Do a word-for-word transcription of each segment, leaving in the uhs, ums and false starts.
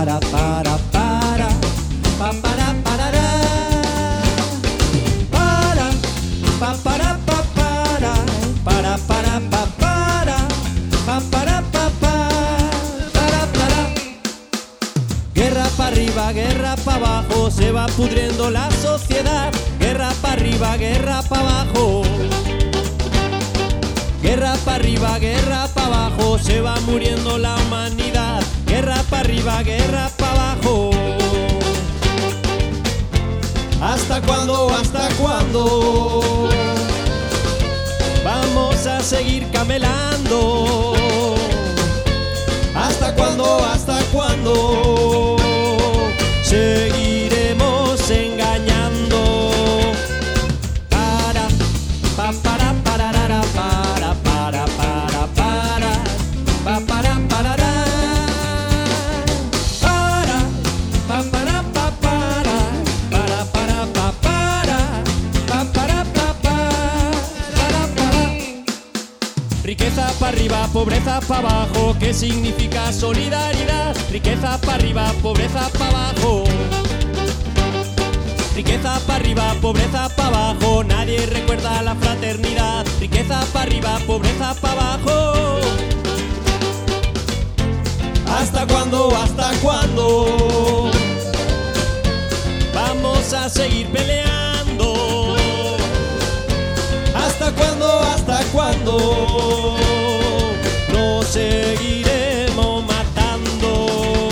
para, para, para, pa, para, parará. Para, pa, para, pa, para, para, para, pa, para, pa, para, pa, para, para. Guerra para arriba, guerra para abajo, se va pudriendo la sociedad. Guerra para arriba, guerra para abajo. Guerra para arriba, guerra para abajo, se va muriendo la humanidad. Guerra para arriba, guerra para abajo. ¿Hasta cuándo, hasta cuándo vamos a seguir camelando? ¿Hasta cuándo, hasta cuándo seguiremos engañando? Para, pa, para, pararara, para, para, para, para, pa, para, parará. Para, pa, para, pa, para, para, para, pa, para, pa, para, pa, para, para. Riqueza para arriba, pobreza para abajo, ¿qué significa solidaridad? Riqueza para arriba, pobreza para abajo. Riqueza para arriba, pobreza para abajo, nadie recuerda la fraternidad. Riqueza para arriba, pobreza para abajo. ¿Hasta cuándo, hasta cuándo vamos a seguir peleando? ¿Hasta cuándo, hasta cuándo nos seguiremos matando?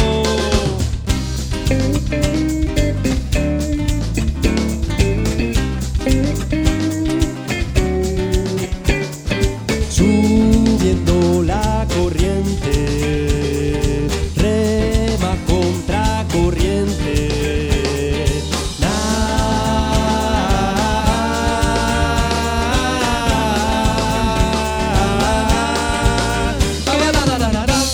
Subiendo la corriente, rema contra corriente. Na, da, da, da, da, da, da.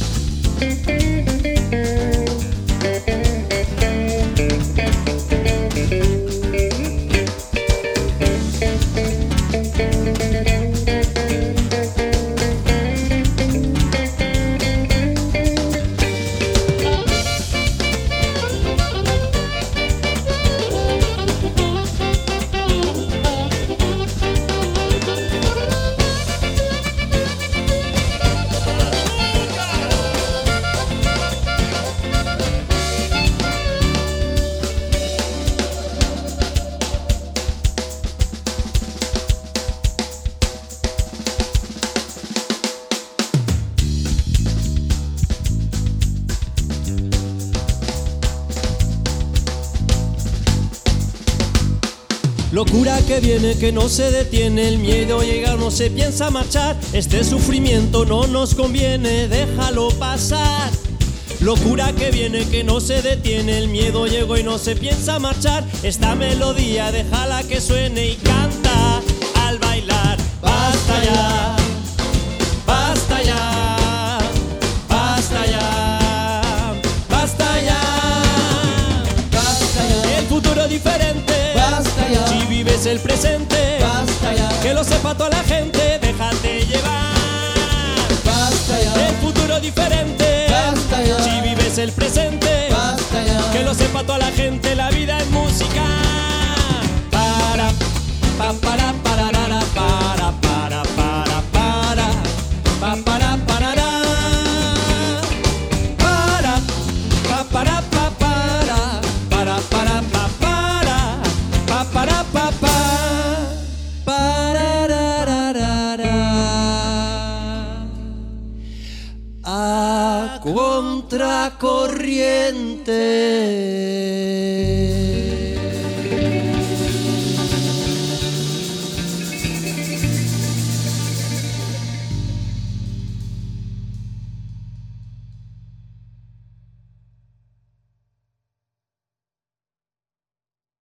Locura que viene, que no se detiene, el miedo llega, no se piensa marchar. Este sufrimiento no nos conviene, déjalo pasar. Locura que viene, que no se detiene, el miedo llegó y no se piensa marchar. Esta melodía déjala que suene y canta al bailar. Basta ya, basta ya, basta ya, basta ya, basta ya. El futuro diferente, basta ya. Si vives el presente, basta ya. Que lo sepa toda la gente, déjate llevar. Basta ya. El futuro diferente, basta ya. Si vives el presente, basta ya. Que lo sepa toda la gente, la vida es música. Para, pa, para, pararara, para, para, para, para, pa, para, parará. Para, pa, para, pa, para, para, para, pa, para, pa, para, pa, pa, pararararara. A contracorriente.